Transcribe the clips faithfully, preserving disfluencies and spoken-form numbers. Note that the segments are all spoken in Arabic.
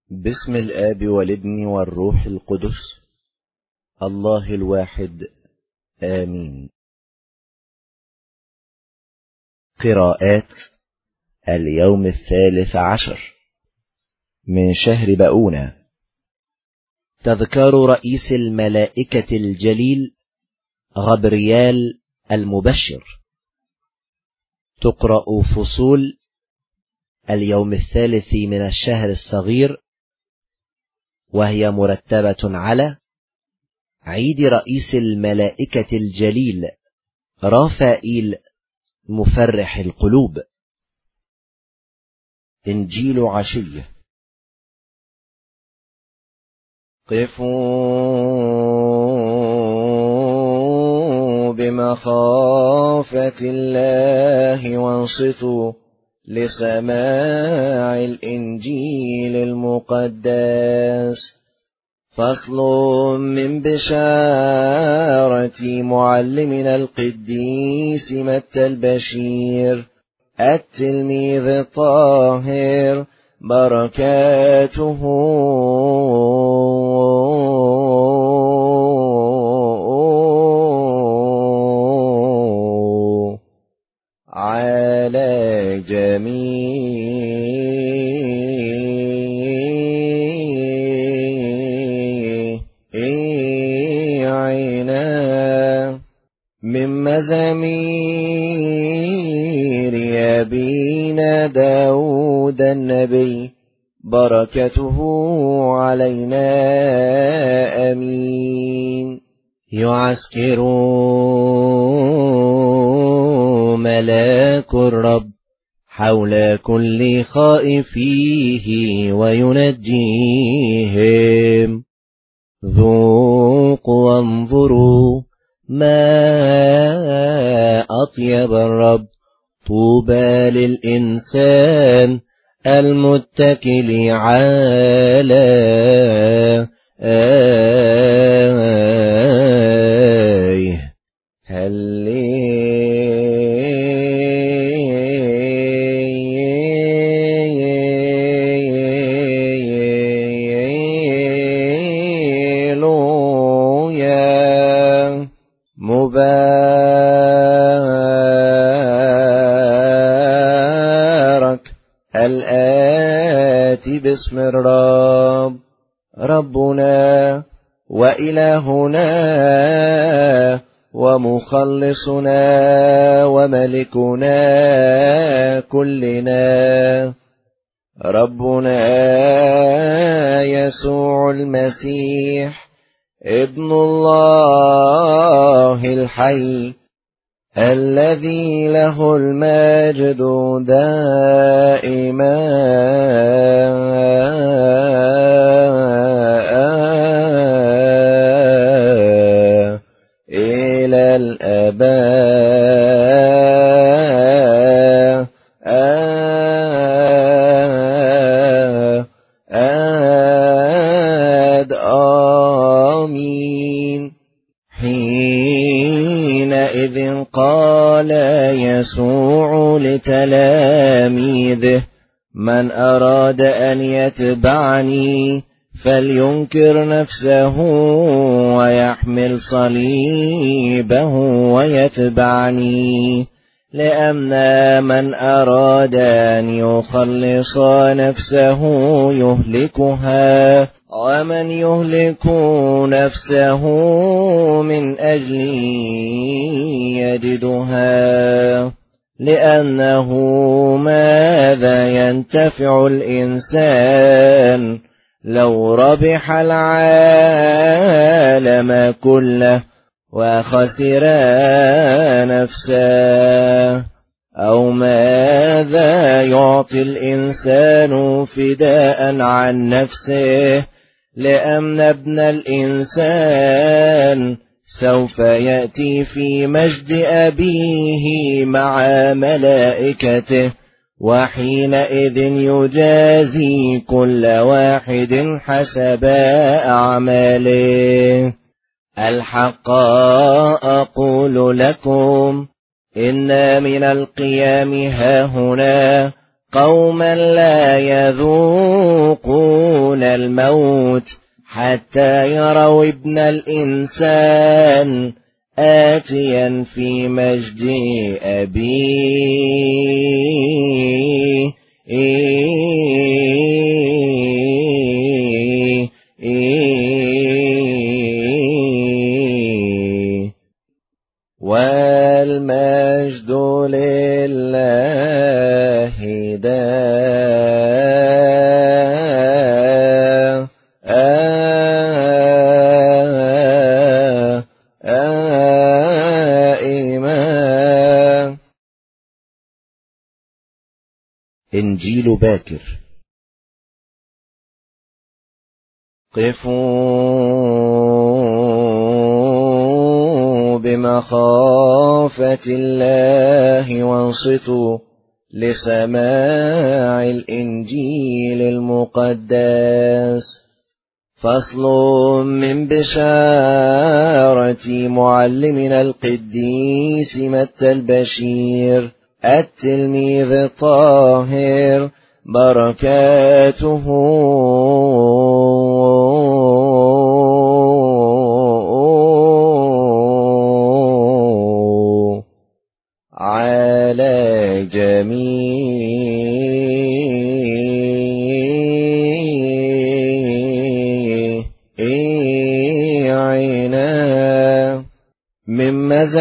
باسم الآب والابن والروح القدس الله الواحد آمين. قراءات اليوم الثالث عشر من شهر بؤونة. تذكار رئيس الملائكة الجليل غبريال المبشر. تقرأ فصول اليوم الثالث من الشهر الصغير، وهي مرتبة على عيد رئيس الملائكة الجليل رافائيل مفرح القلوب. إنجيل عشية. قفوا بمخافة الله وانصتوا لسماع الإنجيل المقدس. فصل من بشارة معلمنا القديس متى البشير التلميذ الطاهر، بركاته على جميعنا. من مزامير أبينا داود النبي، بركته علينا آمين. يعسكر ملاك الرب حول كل خائفيه وينجيهم. ذوقوا وانظروا ما أطيب الرب، طوبى للإنسان المتكل على آيه. هللويا. مبارك الآتي باسم الرب، ربنا وإلهنا ومخلصنا وملكنا كلنا، ربنا يسوع المسيح ابن الله الحي، الذي له المجد دائما إلى الآباء آمين. حينئذ قال يسوع لتلاميذه: من أراد أن يتبعني فلينكر نفسه ويحمل صليبه ويتبعني. لأن من أراد أن يخلص نفسه يهلكها، ومن يهلك نفسه من أجلي يجدها. لأنه ماذا ينتفع الإنسان لو ربح العالم كله وخسر نفسه؟ أو ماذا يعطي الإنسان فداء عن نفسه؟ لأن ابن الإنسان سوف يأتي في مجد أبيه مع ملائكته، وحينئذ يجازي كل واحد حسب أعماله. الحق أقول لكم إن من القيام هاهنا قوما لا يذوقون الموت حتى يروا ابن الإنسان آتيا في مجد أبيه. والمجد لله دائما. إنجيل باكر. قفوا بمخافة الله وانصتوا لسماع الإنجيل المقدس. فصل من بشارة معلمنا القديس متى البشير التلميذ الطاهر، بركاته على جميعنا. من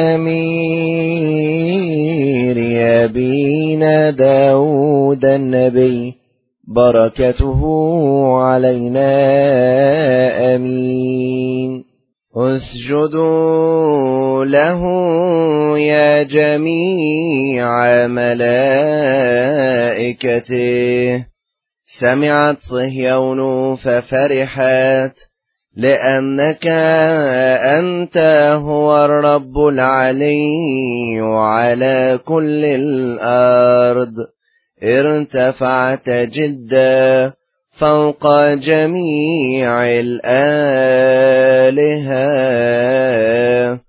مزامير أبينا داود النبي، بركته علينا آمين. اسجدوا له يا جميع ملائكته. سمعت صهيون ففرحت، لأنك أنت هو الرب العلي على كل الأرض. ارتفعت جدا فوق جميع الآلهة.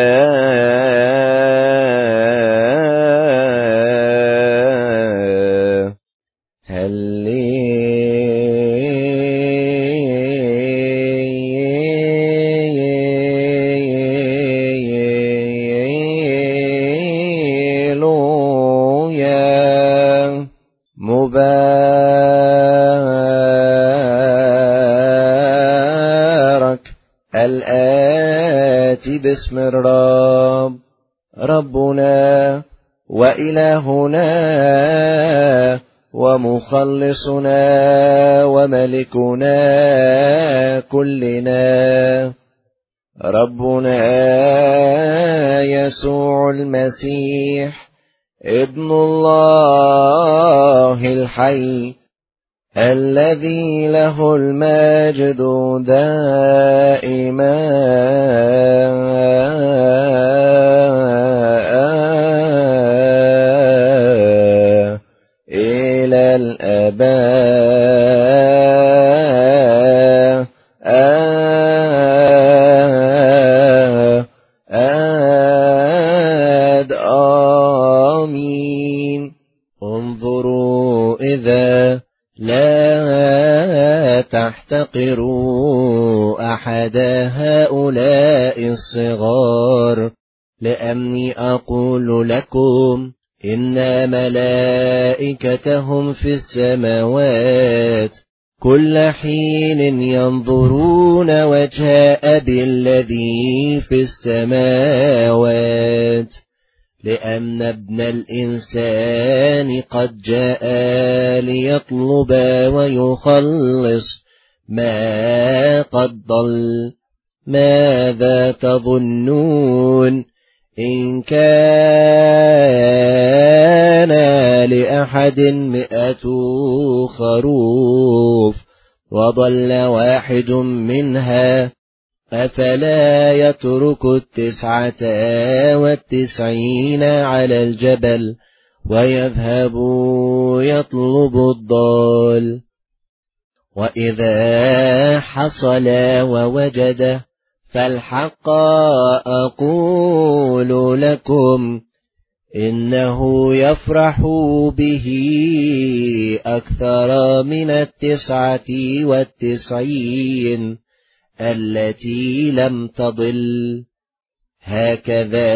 مبارك الآتي باسم الرب، ربنا وإلهنا ومخلصنا وملكنا كلنا، ربنا يسوع المسيح ابن الله الحي، الذي له المجد دائما إلى الآباء. آمين. انظروا إذا لا تحتقروا أحد هؤلاء الصغار، لأني أقول لكم إن ملائكتهم في السماوات كل حين ينظرون وجه أبي الذي في السماوات، لأن ابن الإنسان قد جاء ليطلب ويخلص ما قد ضل. ماذا تظنون؟ إن كان لأحد مئة خروف وضل واحد منها، أفلا يترك التسعة والتسعين على الجبل ويذهب يطلب الضال؟ وإذا حصل ووجده، فالحق أقول لكم إنه يفرح به أكثر من التسعة والتسعين التي لم تضل. هكذا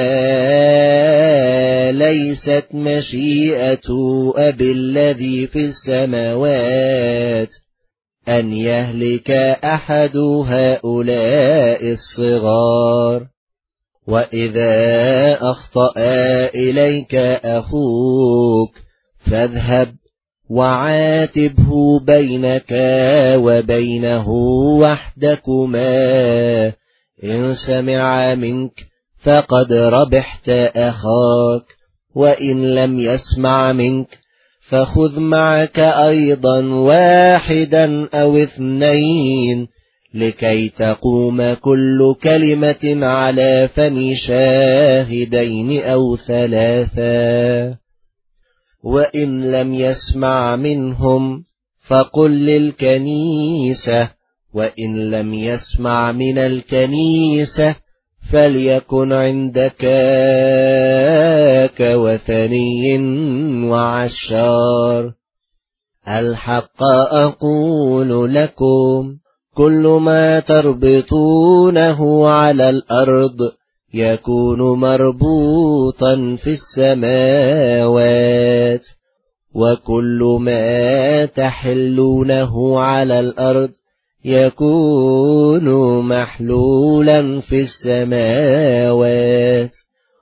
ليست مشيئة أبي الذي في السماوات أن يهلك أحد هؤلاء الصغار. وإذا أخطأ إليك أخوك فاذهب وعاتبه بينك وبينه وحدكما، إن سمع منك فقد ربحت أخاك، وإن لم يسمع منك فخذ معك أيضا واحدا أو اثنين، لكي تقوم كل كلمة على فم شاهدين أو ثلاثة. وإن لم يسمع منهم فقل للكنيسة، وإن لم يسمع من الكنيسة فليكن عندك كوثني وعشار. الحق أقول لكم، كل ما تربطونه على الأرض يكون مربوطا في السماوات، وكل ما تحلونه على الأرض يكون محلولا في السماوات.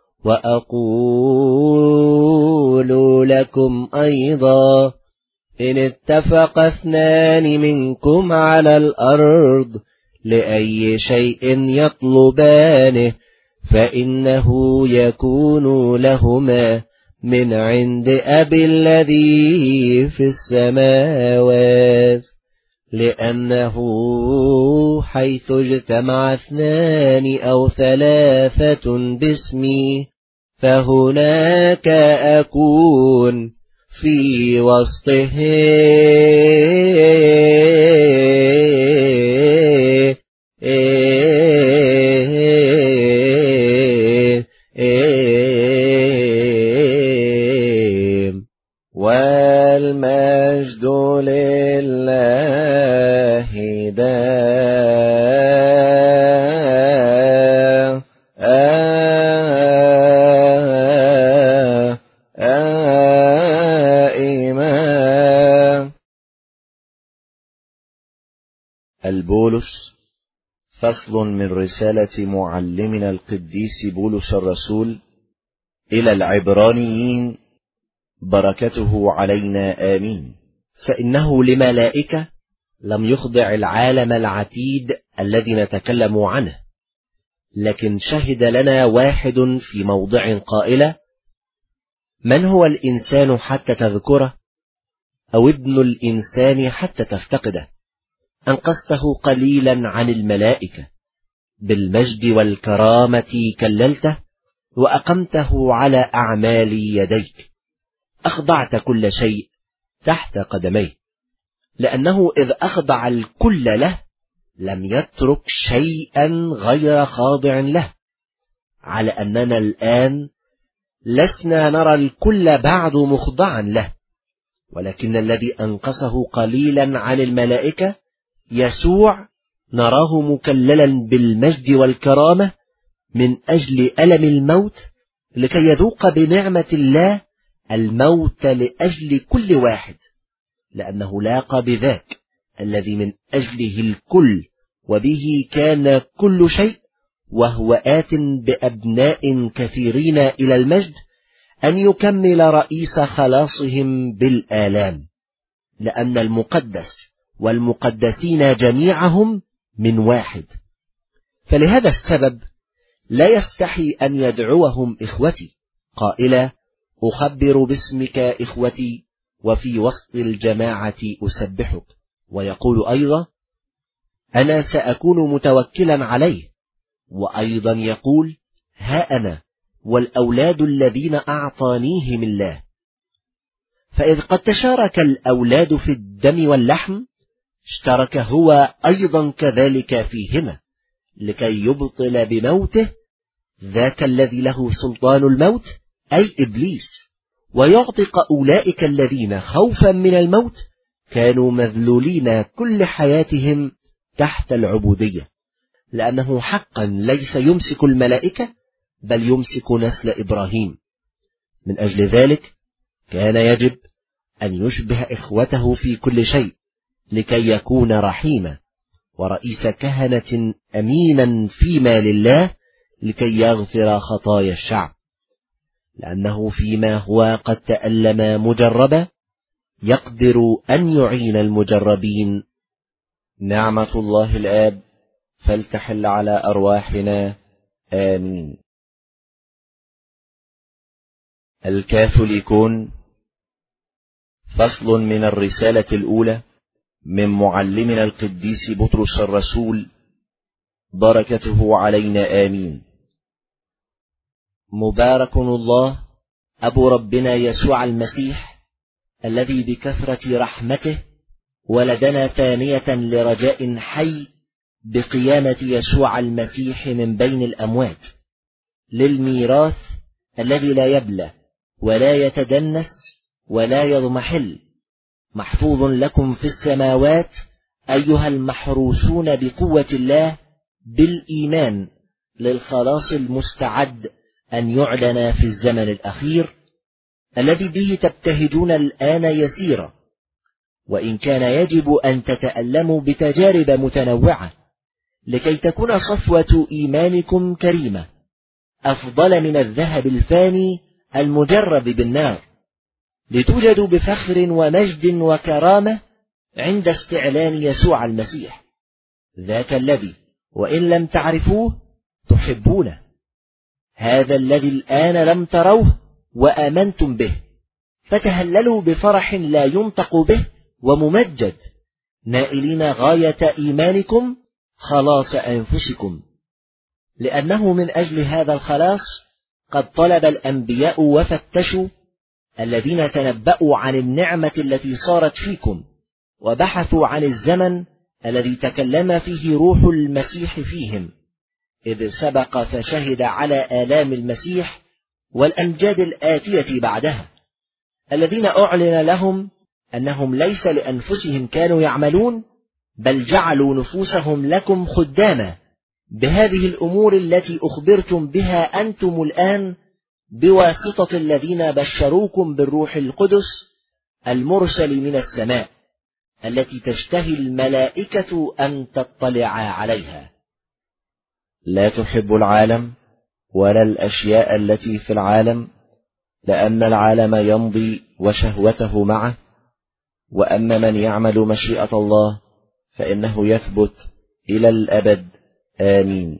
وأقول لكم أيضا، إن اتفق اثنان منكم على الأرض لأي شيء يطلبانه فإنه يكون لهما من عند أبي الذي في السماوات. لأنه حيث اجتمع اثنان أو ثلاثة باسمي فهناك أكون في وسطهم. والمجد لله دائما. البولس، فصل من رسالة معلمنا القديس بولس الرسول إلى العبرانيين، بركته علينا آمين. فإنه لملائكة لم يخضع العالم العتيد الذي نتكلم عنه، لكن شهد لنا واحد في موضع قائلة: من هو الإنسان حتى تذكره، أو ابن الإنسان حتى تفتقده؟ أنقذته قليلا عن الملائكة، بالمجد والكرامة كللته، وأقمته على أعمال يديك. أخضعت كل شيء تحت قدميه، لأنه إذ أخضع الكل له لم يترك شيئا غير خاضع له. على أننا الآن لسنا نرى الكل بعد مخضعا له، ولكن الذي أنقصه قليلا عن الملائكة يسوع نراه مكللا بالمجد والكرامة من أجل ألم الموت، لكي يذوق بنعمة الله الموت لأجل كل واحد، لأنه لاقى بذاك الذي من أجله الكل وبه كان كل شيء، وهو آت بأبناء كثيرين إلى المجد، أن يكمل رئيس خلاصهم بالآلام. لأن المقدس والمقدسين جميعهم من واحد. فلهذا السبب لا يستحي أن يدعوهم إخوتي، قائلا: أخبر باسمك إخوتي، وفي وسط الجماعة أسبحك. ويقول أيضا: أنا سأكون متوكلا عليه. وأيضا يقول: ها أنا والأولاد الذين أعطانيهم الله. فإذ قد تشارك الأولاد في الدم واللحم، اشترك هو أيضا كذلك فيهما، لكي يبطل بموته ذاك الذي له سلطان الموت، أي إبليس، ويعتق أولئك الذين خوفا من الموت كانوا مذلولين كل حياتهم تحت العبودية، لأنه حقا ليس يمسك الملائكة بل يمسك نسل إبراهيم. من أجل ذلك كان يجب أن يشبه إخوته في كل شيء لكي يكون رحيما ورئيس كهنة أمينا فيما لله لكي يغفر خطايا الشعب، لأنه فيما هو قد تألم مجربا يقدر أن يعين المجربين. نعمة الله الآب فلتحل على أرواحنا آمين. الكاثوليكون، فصل من الرسالة الأولى من معلمنا القديس بطرس الرسول، بركته علينا آمين. مبارك الله أبو ربنا يسوع المسيح، الذي بكثرة رحمته ولدنا ثانية لرجاء حي بقيامة يسوع المسيح من بين الأموات، للميراث الذي لا يبلى ولا يتدنس ولا يضمحل، محفوظ لكم في السماوات أيها المحروسون بقوة الله بالإيمان للخلاص المستعد أن يعلن في الزمن الأخير، الذي به تبتهجون الآن يسيرا، وإن كان يجب أن تتألموا بتجارب متنوعة لكي تكون صفوة إيمانكم كريمة أفضل من الذهب الفاني المجرب بالنار، لتوجدوا بفخر ومجد وكرامة عند استعلان يسوع المسيح، ذاك الذي وإن لم تعرفوه تحبونه، هذا الذي الآن لم تروه وآمنتم به، فتهللوا بفرح لا ينطق به وممجد، نائلين غاية إيمانكم خلاص أنفسكم، لأنه من أجل هذا الخلاص قد طلب الأنبياء وفتشوا الذين تنبأوا عن النعمة التي صارت فيكم، وبحثوا عن الزمن الذي تكلم فيه روح المسيح فيهم، إذ سبق فشهد على آلام المسيح والأمجاد الآتية بعدها، الذين أعلن لهم أنهم ليس لأنفسهم كانوا يعملون، بل جعلوا نفوسهم لكم خداما بهذه الأمور التي أخبرتم بها أنتم الآن بواسطة الذين بشروكم بالروح القدس المرسل من السماء، التي تشتهي الملائكة أن تطلع عليها. لا تحب العالم ولا الأشياء التي في العالم، لأن العالم يمضي وشهوته معه، وأما من يعمل مشيئة الله فإنه يثبت إلى الأبد آمين.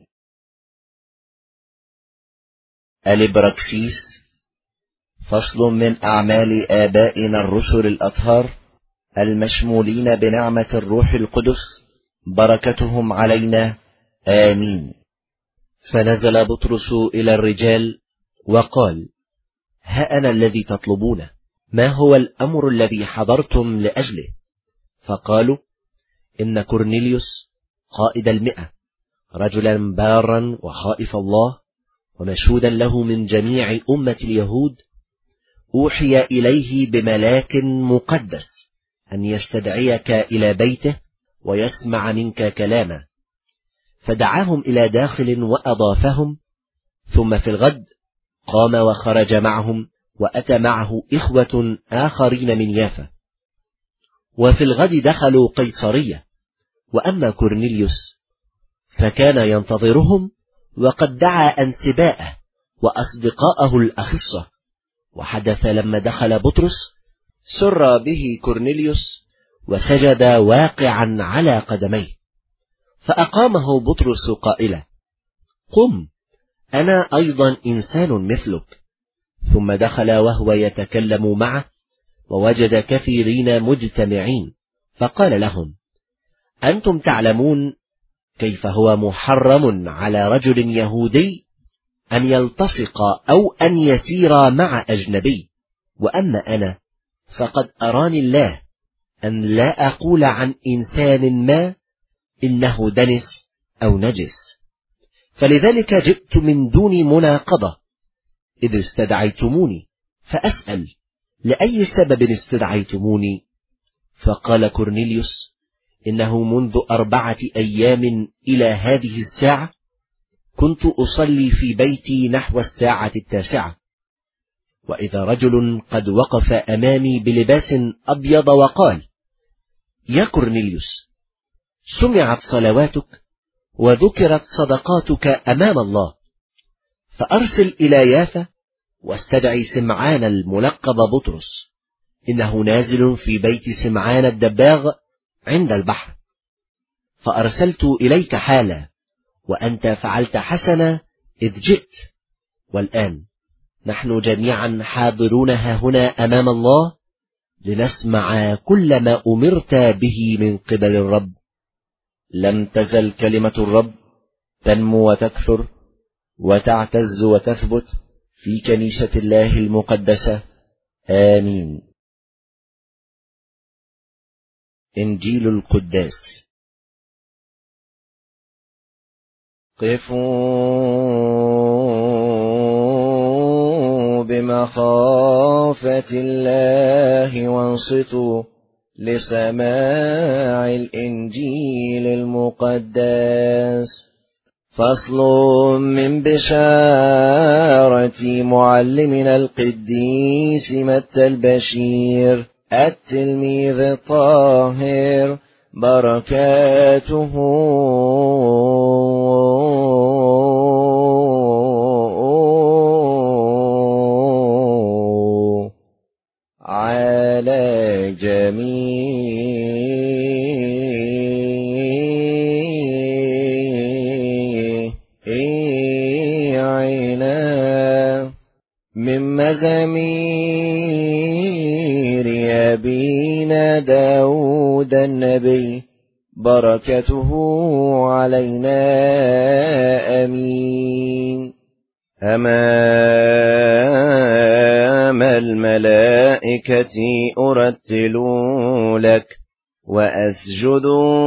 الإبراكسيس، فصل من أعمال آبائنا الرسل الأطهار المشمولين بنعمة الروح القدس، بركتهم علينا آمين. فنزل بطرس إلى الرجال وقال: ها أنا الذي تطلبونه، ما هو الأمر الذي حضرتم لأجله؟ فقالوا: إن كورنيليوس قائد المئة، رجلا بارا وخائف الله ومشهودا له من جميع أمة اليهود، أوحي إليه بملاك مقدس أن يستدعيك إلى بيته ويسمع منك كلاما، فدعاهم إلى داخل وأضافهم، ثم في الغد قام وخرج معهم، وأتى معه إخوة آخرين من يافا، وفي الغد دخلوا قيصرية. وأما كورنيليوس فكان ينتظرهم، وقد دعا أنسباءه وأصدقاءه الأخصة. وحدث لما دخل بطرس سر به كورنيليوس وسجد واقعا على قدميه، فأقامه بطرس قائلا: قم، أنا أيضا إنسان مثلك. ثم دخل وهو يتكلم معه، ووجد كثيرين مجتمعين، فقال لهم: أنتم تعلمون كيف هو محرم على رجل يهودي أن يلتصق أو أن يسير مع أجنبي، وأما أنا فقد أراني الله أن لا أقول عن إنسان ما إنه دنس أو نجس، فلذلك جئت من دون مناقضة، إذ استدعيتموني، فأسأل: لأي سبب استدعيتموني؟ فقال كورنيليوس: إنه منذ أربعة أيام إلى هذه الساعة كنت أصلي في بيتي نحو الساعة التاسعة، وإذا رجل قد وقف أمامي بلباس أبيض وقال: يا كورنيليوس، سمعت صلواتك وذكرت صدقاتك أمام الله، فأرسل إلى يافا واستدعي سمعان الملقب بطرس، إنه نازل في بيت سمعان الدباغ عند البحر. فأرسلت إليك حالا، وأنت فعلت حسنا إذ جئت. والآن نحن جميعا حاضرون هنا أمام الله لنسمع كل ما أمرت به من قبل الرب. لم تزل كلمة الرب تنمو وتكثر وتعتز وتثبت في كنيسة الله المقدسة. آمين. إنجيل القداس. قفوا بمخافة الله وانصتوا لسماع الإنجيل المقدس. فصل من بشارة معلمنا القديس متى البشير التلميذ الطاهر، بركاته على جميعنا. من مزامير أبينا داود النبي، بركته علينا. آمين. أمام الملائكة أرتل لك، وأسجد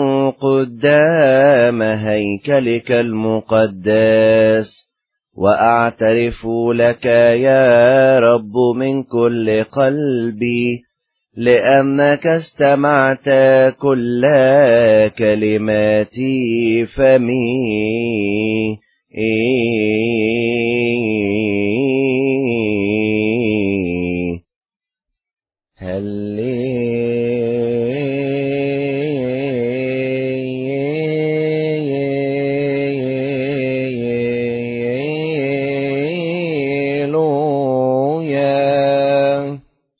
قدام هيكلك المقدس، وأعترف لك يا رب من كل قلبي، لأنك استمعت كل كلمات فمي. هللويا.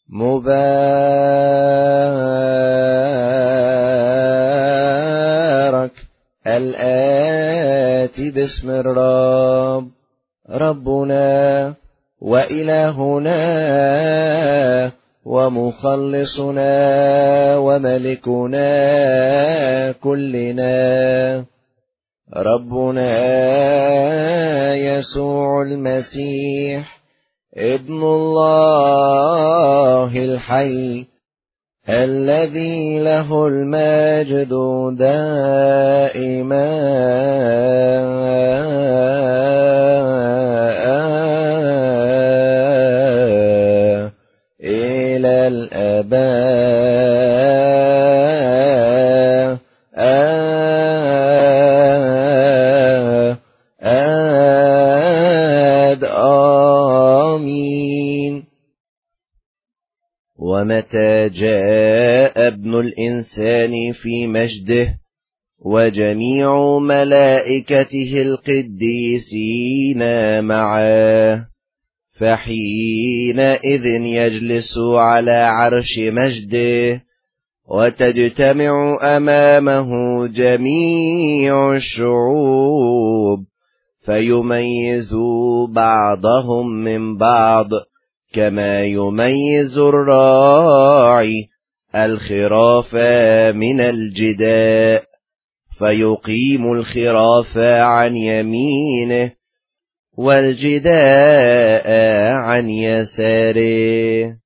مبارك الآتي باسم الرب، ربنا وإلهنا ومخلصنا وملكنا كلنا، ربنا يسوع المسيح ابن الله الحي، الذي له المجد دائما إلى الآباء. آمين. ومتى جاء ابن الإنسان في مجده وجميع ملائكته القديسين معه، فحينئذ يجلس على عرش مجده، وتجتمع أمامه جميع الشعوب، فيميز بعضهم من بعض، كما يميز الراعي الخراف من الجداء، فيقيم الخراف عن يمينه والجداء عن يساره.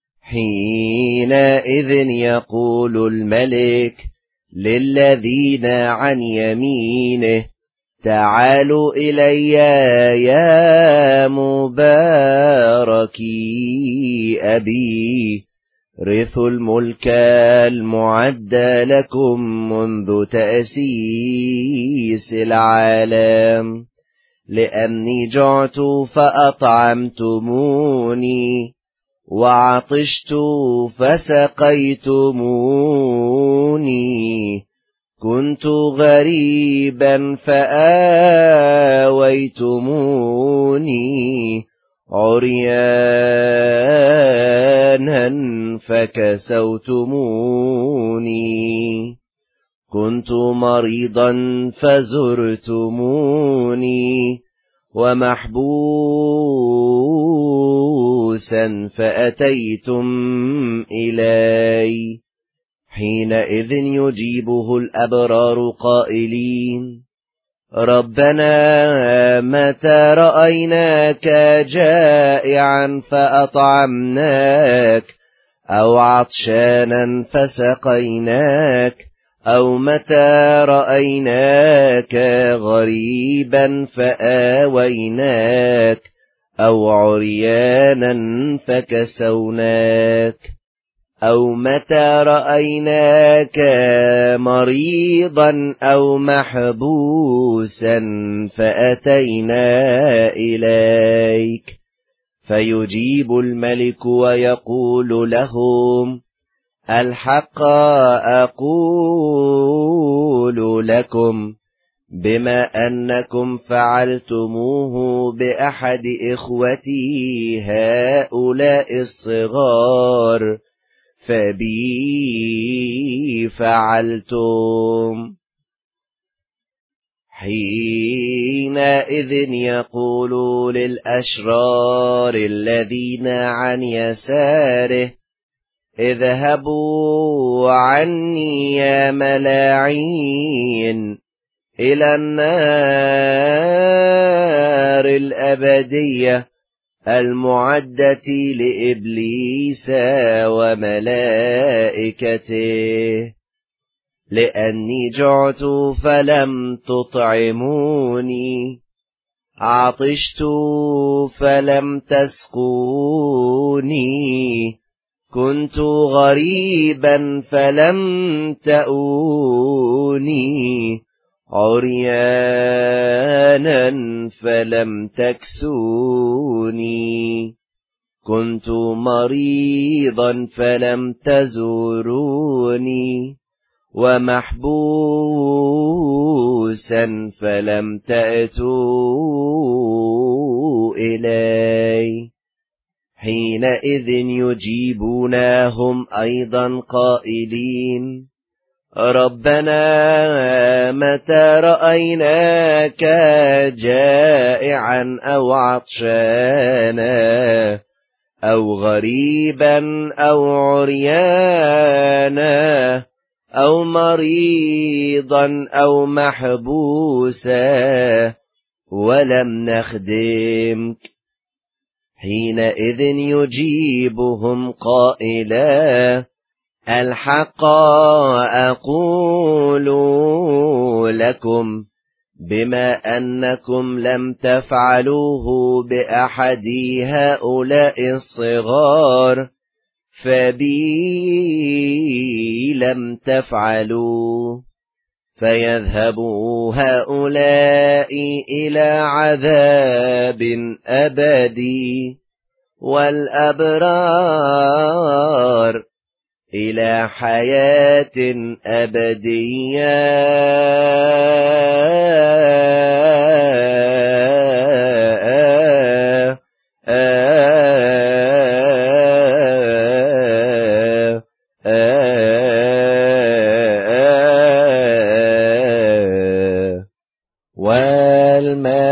حينئذ يقول الملك للذين عن يمينه: تعالوا إلي يا مباركي أبي، رثوا الملك المعد لكم منذ تأسيس العالم، لأني جعت فأطعمتموني، وعطشت فسقيتموني، كنت غريبا فآويتموني، عريانا فكسوتموني، كنت مريضا فزرتموني، ومحبوسا فأتيتم إلي. حينئذ يجيبه الأبرار قائلين: ربنا متى رأيناك جائعا فأطعمناك، أو عطشانا فسقيناك، أو متى رأيناك غريبا فآويناك، أو عريانا فكسوناك، أو متى رأيناك مريضا أو محبوسا فأتينا إليك. فيجيب الملك ويقول لهم: الحق أقول لكم، بما أنكم فعلتموه بأحد إخوتي هؤلاء الصغار فبي فعلتم. حينئذ يقول للأشرار الذين عن يساره: اذهبوا عني يا ملاعين إلى النار الأبدية المعدة لإبليس وملائكته، لأني جعت فلم تطعموني، عطشت فلم تسقوني، كنت غريبا فلم تأوني، عريانا فلم تكسوني، كنت مريضا فلم تزوروني، ومحبوسا فلم تأتوا إلي. حينئذ يجيبونهم أيضا قائلين: ربنا متى رأيناك جائعا أو عطشانا أو غريبا أو عريانا أو مريضا أو محبوسا ولم نخدمك؟ حينئذ يجيبهم قائلا: الحق أقول لكم، بما أنكم لم تفعلوه بأحد هؤلاء الصغار فبي لم تفعلوا. فيذهبوا هؤلاء إلى عذاب أبدي، والأبرار إلى حياة أبدية. والمال